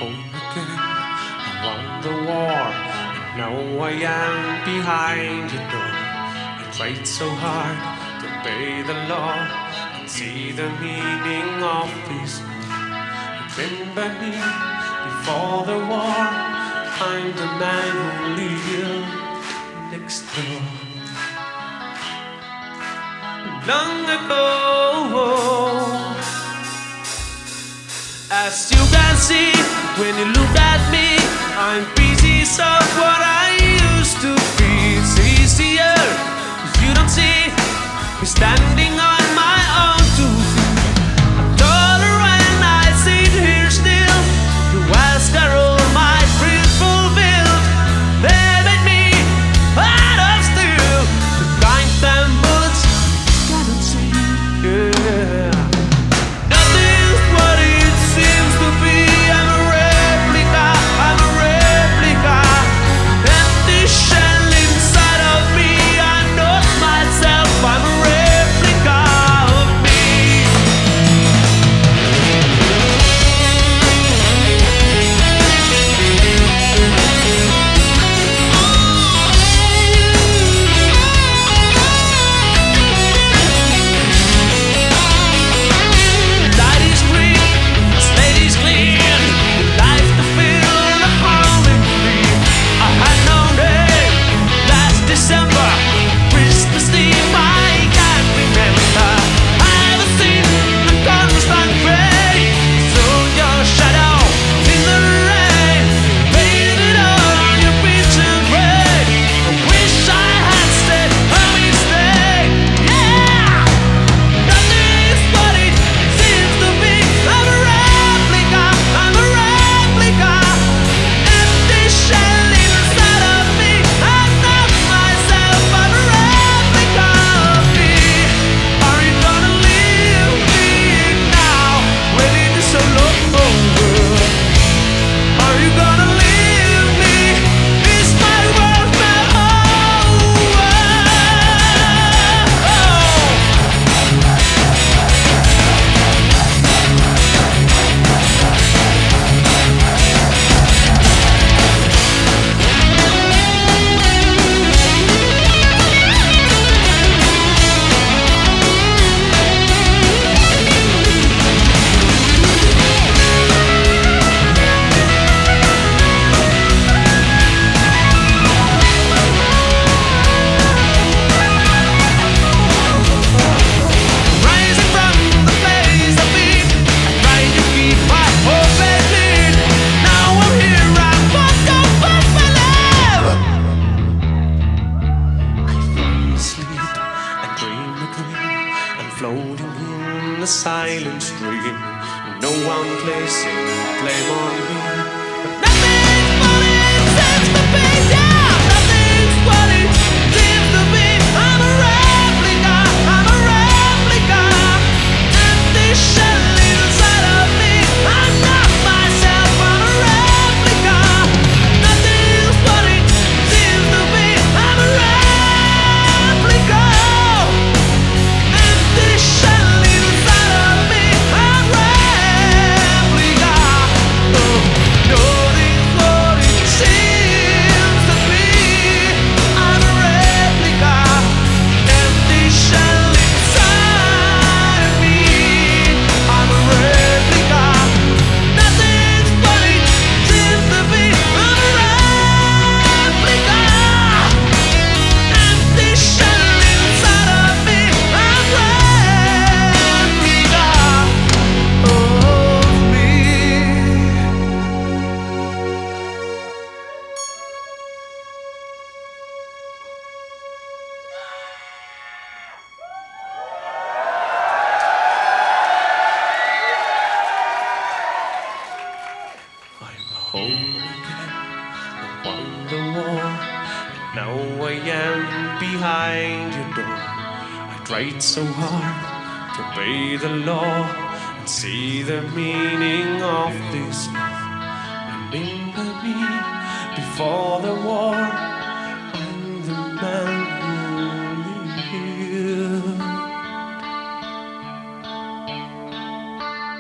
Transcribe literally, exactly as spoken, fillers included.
home again around the war. And now I am behind your door. I tried so hard to obey the law and see the meaning of this. Remember me before the war. I'm the man who lived next door. Long ago, as you can see, when you look at me, I'm pieces of what I used to be. It's easier, 'cause you don't see me standing on my own two feet. I'm taller when I sit here still. You ask are all my dreams fulfilled. They made me out of steel, the kind that bullets cannot see. Yeah. Floating in the silent stream, no one placing blame on me. But nothing's what it seems to be, yeah. Nothing's what it seems to be. I'm a replica, I'm a replica. Empty shell inside of me. I'm not myself, I'm a replica. Nothing's what it seems to be. I'm a replica. Home again, won the war, and now I am behind your door. I tried so hard to obey the law and see the meaning of this love. Remember me before the war.